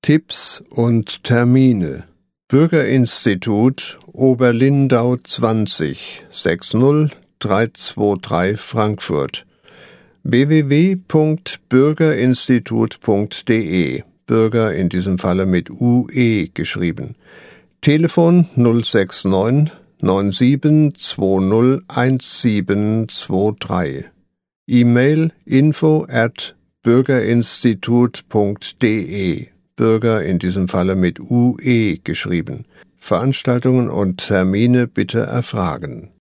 Tipps und Termine. Bürgerinstitut Oberlindau 20 60323 Frankfurt. www.bürgerinstitut.de. Bürger in diesem Falle mit UE geschrieben. Telefon 069 9720 1723. E-Mail info@bürgerinstitut.de. Bürger in diesem Falle mit UE geschrieben. Veranstaltungen und Termine bitte erfragen.